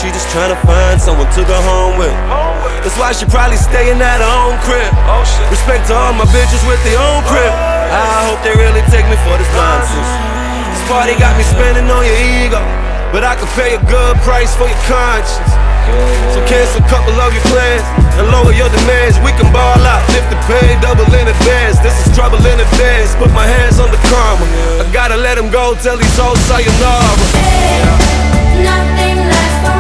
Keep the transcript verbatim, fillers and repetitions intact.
she just tryna find someone to go home with. That's why she probably staying at her own crib. Respect to all my bitches with their own crib. I hope they really take me for this nonsense. This party got me spending on your ego, but I could pay a good price for your conscience. So cancel a couple of your plans and lower your demands. We can ball out, lift the pay, double in advance. This is trouble in advance. Put my hands on the karma. I gotta let him go, tell these hoes sayonara. Nothing lasts forever.